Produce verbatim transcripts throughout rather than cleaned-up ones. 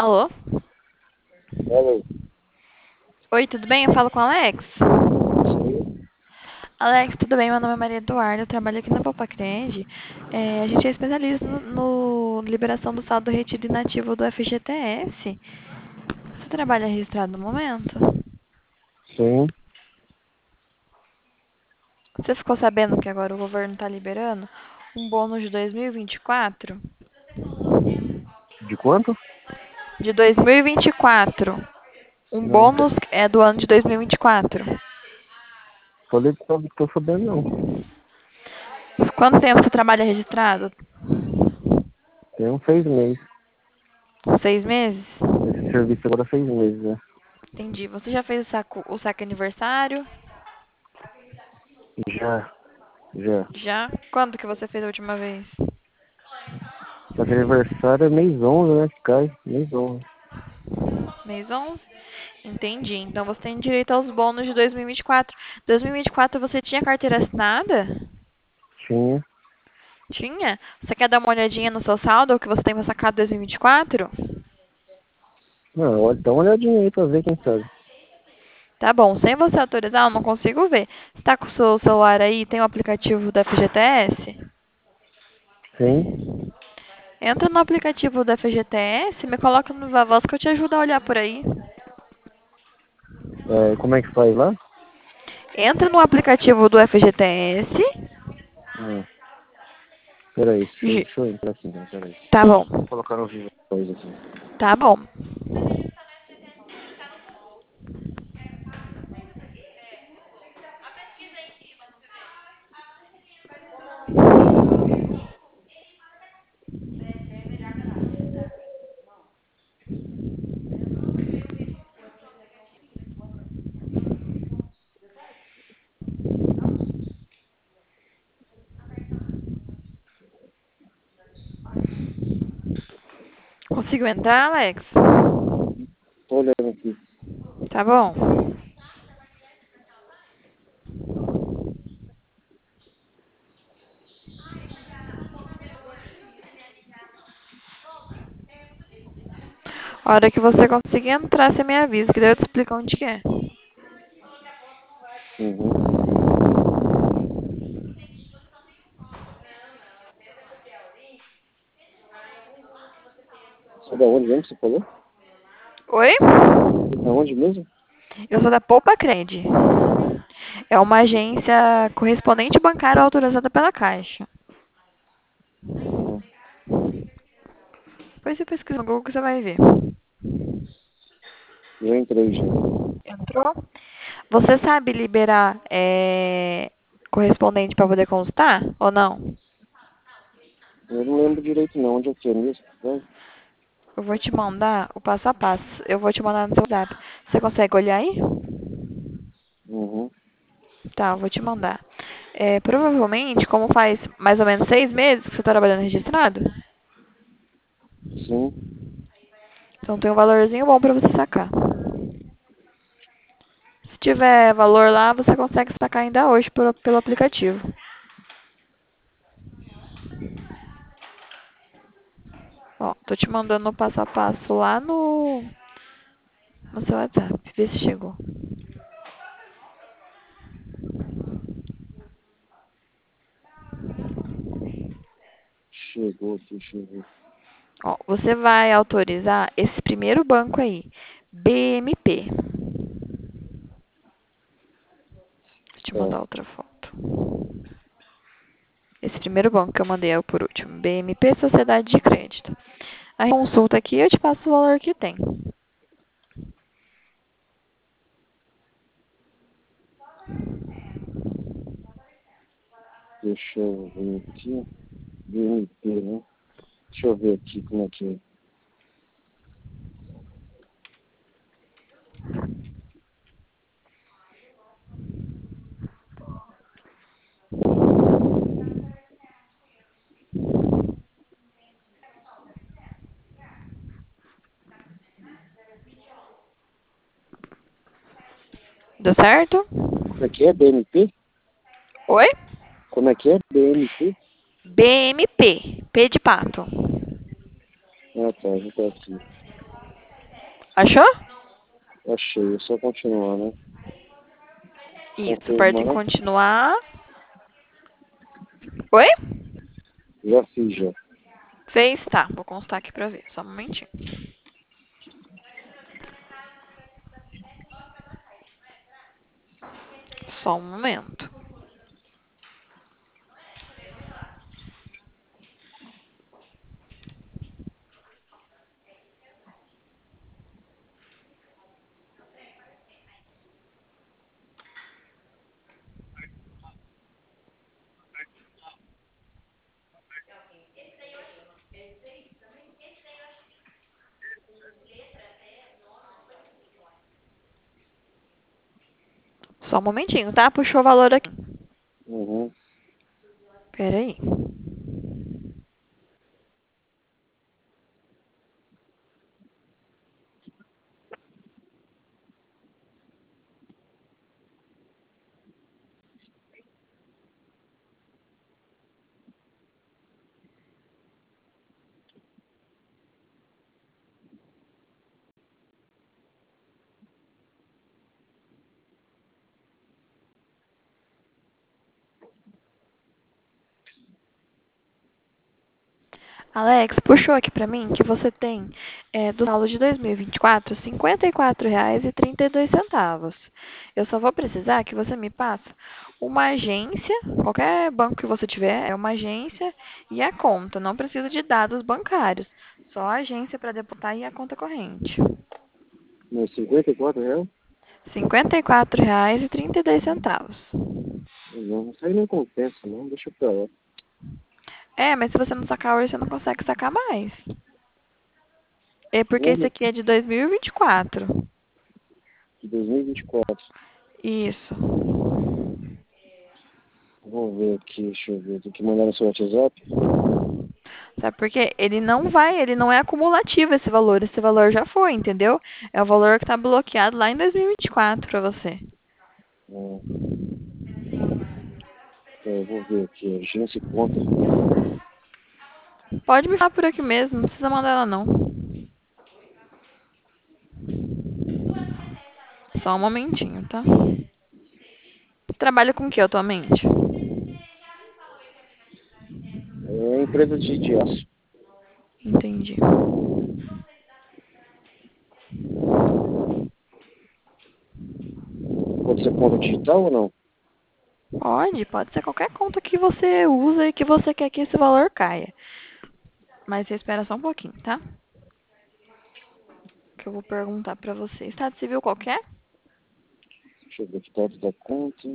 Alô? Alô, Oi, tudo bem? Eu falo com o Alex? sim, Alex, tudo bem? Meu nome é Maria Eduarda, eu trabalho aqui na Popacred. É, a gente é especialista no, no liberação do saldo retido inativo do F G T S. Você trabalha registrado no momento? sim. Você ficou sabendo que agora o governo está liberando um bônus de dois mil e vinte e quatro? De quanto? De dois mil e vinte e quatro. Um Não. bônus é do ano de dois mil e vinte e quatro. Falei que não tô sabendo, não. Quanto tempo você trabalha registrado? Tem uns seis meses. Seis meses? Esse serviço agora é seis meses, né? Entendi. Você já fez o saco, o saque aniversário? Já, já. Já? Quando que você fez a última vez? Só que aniversário é mês onze, né? Que cai, mês onze. Mês onze? Entendi. Então você tem direito aos bônus de dois mil e vinte e quatro. dois mil e vinte e quatro você tinha carteira assinada? Tinha. Tinha? Você quer dar uma olhadinha no seu saldo, o que você tem pra sacar dois mil e vinte e quatro? Não, olha, dá uma olhadinha aí pra ver quem sabe. Tá bom, sem você autorizar, eu não consigo ver. Você tá com o seu celular aí, tem o aplicativo da F G T S? Sim. Entra no aplicativo da F G T S, me coloca no Viva Voz que eu te ajudo a olhar por aí. É, como é que faz lá? Entra no aplicativo do F G T S. Hum, peraí, deixa, eu- Gi- deixa eu entrar aqui, né? Peraí. Tá bom, Vou colocar no vivo coisa aqui. tá bom. Conseguiu entrar, Alex? Tô olhando aqui. Tá bom. A hora que você conseguir entrar, você me avisa, que daí eu te explico onde que é. Uhum. Você é da onde mesmo que você falou? Oi? Da onde mesmo? Eu sou da Poupa Cred. É uma agência correspondente bancária autorizada pela Caixa. Hum, Depois você pesquisa no Google que você vai ver. já entrei já. Entrou? Você sabe liberar é, correspondente para poder consultar ou não? Eu não lembro direito não, onde é que é mesmo? Vai. Eu vou te mandar o passo a passo. Eu vou te mandar no seu WhatsApp. Você consegue olhar aí? Uhum. Tá, eu vou te mandar. É, provavelmente, como faz mais ou menos seis meses que você está trabalhando registrado, Sim. então tem um valorzinho bom para você sacar. Se tiver valor lá, você consegue sacar ainda hoje pelo, pelo aplicativo. Ó, tô te mandando o passo a passo lá no, no seu WhatsApp. Vê se chegou. Chegou aqui, chegou. Ó, você vai autorizar esse primeiro banco aí, B M P. Deixa eu te mandar Tá. outra foto. Esse primeiro banco que eu mandei é o por último, B M P Sociedade de Crédito. Aí consulta aqui e eu te passo o valor que tem. Deixa eu ver aqui. B M P, né? Deixa eu ver aqui como é que é. Deu certo? Como é que é? B M P? Oi? Como é que é? B M P? B M P. P de pato. Ah, tá, já tá aqui. Achou? Achei, é só continuar, né? Isso, aperta em Confirmar. continuar. Oi? Já fiz, já. Fez? Tá, vou constar aqui pra ver. Só um momentinho. Só um momento. Só um momentinho, tá? Puxou o valor aqui. Uhum. Pera aí. Alex, puxou aqui pra mim que você tem é, do saldo de dois mil e vinte e quatro, cinquenta e quatro reais e trinta e dois centavos. Eu só vou precisar que você me passe uma agência, qualquer banco que você tiver, é uma agência e a conta. Não precisa de dados bancários, só a agência para depositar e a conta corrente. Mas cinquenta e quatro reais? cinquenta e quatro reais e trinta e dois centavos. Não, isso aí não compensa, não. Deixa pra lá. É, mas se você não sacar hoje, você não consegue sacar mais. É porque esse Vamos aqui é de dois mil e vinte e quatro. de dois mil e vinte e quatro. Isso. Vamos ver aqui, deixa eu ver. Tem que mandar no seu WhatsApp. Sabe por quê? Ele não vai, ele não é acumulativo esse valor. Esse valor já foi, entendeu? É o valor que está bloqueado lá em dois mil e vinte e quatro para você. Ah, tá, eu vou ver aqui. Agência e conta. Pode me falar por aqui mesmo, não precisa mandar ela não. Só um momentinho, tá? Você trabalha com o que atualmente? É empresa de, de aço. Entendi. Pode ser conta digital ou não? Pode, pode ser qualquer conta que você usa e que você quer que esse valor caia. Mas você espera só um pouquinho, tá? Que eu vou perguntar pra você. Estado civil qualquer? Deixa eu ver aqui, dados da conta.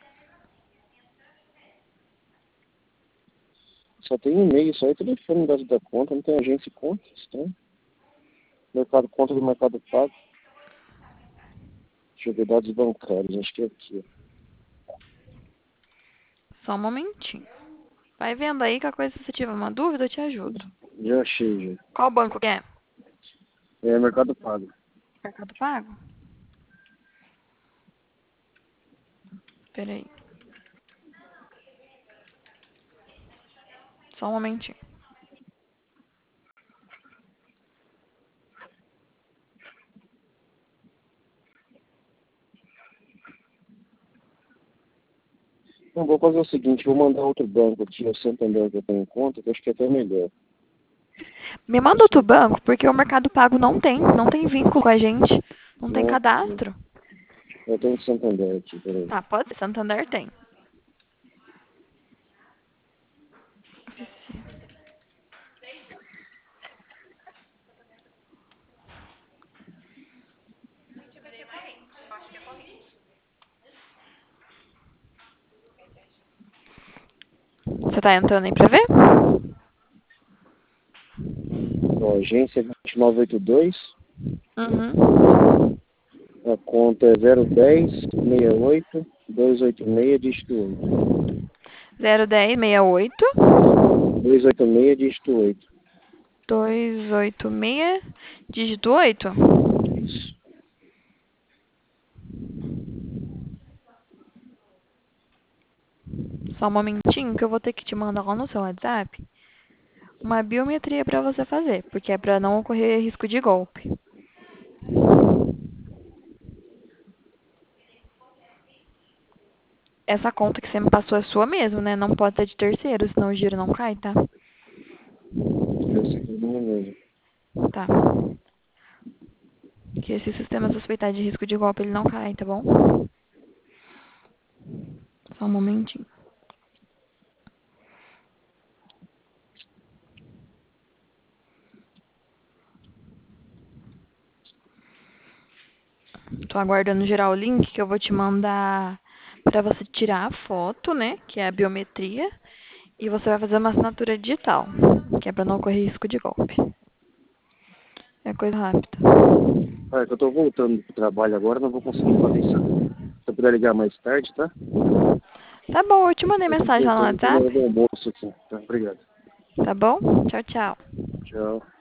Só tem e-mail, só é telefone, dados da conta. Não tem agência e conta, estranho. Mercado conta do Mercado Pago. Deixa eu ver dados bancários, acho que é aqui. Só um momentinho. Vai vendo aí, qualquer coisa, se você tiver uma dúvida, eu te ajudo. Já achei, já. Qual banco que é? É Mercado Pago. Mercado Pago? Peraí. Só um momentinho. Então, vou fazer o seguinte, vou mandar outro banco aqui, o Santander que eu tenho em conta, que eu acho que é até melhor. Me manda outro banco, porque o Mercado Pago não tem, não tem vínculo com a gente. Não tem Não, cadastro. eu tenho o Santander aqui, peraí. Ah, pode ser. Santander tem. Você tá entrando aí pra ver? Ó, agência vinte e nove oitenta e dois, Uhum. a conta é zero dez, sessenta e oito, duzentos e oitenta e seis, dígito oito. zero dez sessenta e oito, duzentos e oitenta e seis, dígito oito. duzentos e oitenta e seis, dígito oito. Isso. Só um momentinho que eu vou ter que te mandar lá no seu WhatsApp uma biometria pra você fazer, porque é pra não ocorrer risco de golpe. essa conta que você me passou é sua mesmo, né? Não pode ser de terceiro, senão o giro não cai, tá? Esse aqui é minha mesmo. Tá. Que esse sistema suspeitar de risco de golpe, ele não cai, tá bom? Só um momentinho. Tô aguardando gerar o link que eu vou te mandar pra você tirar a foto, né? Que é a biometria. E você vai fazer uma assinatura digital, que é pra não ocorrer risco de golpe. É coisa rápida. Ah, é que eu tô voltando pro trabalho agora, não vou conseguir fazer isso. Se eu puder ligar mais tarde, tá? Tá bom, eu te mandei Eu tô mensagem lá no voltando pro hora WhatsApp. do almoço aqui. Tá, obrigado. Tá bom? Tchau, tchau. Tchau.